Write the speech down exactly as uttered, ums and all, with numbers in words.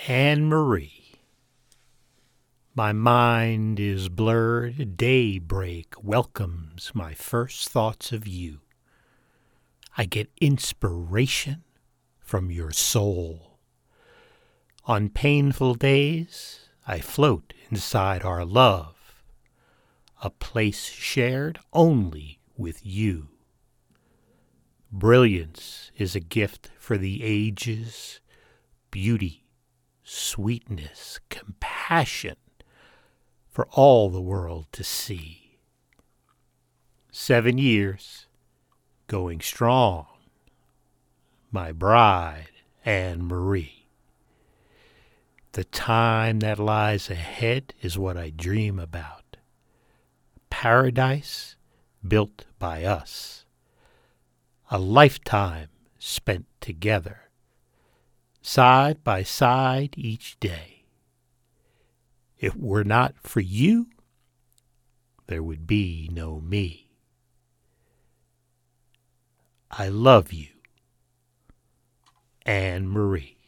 Anne Marie. My mind is blurred, daybreak welcomes my first thoughts of you. I get inspiration from your soul. On painful days, I float inside our love, a place shared only with you. Brilliance is a gift for the ages, beauty, sweetness, compassion for all the world to see. Seven years, going strong, my bride, Anne Marie. The time that lies ahead is what I dream about. Paradise built by us. A lifetime spent together, side by side each day. If it were not for you, there would be no me. I love you, Anne Marie.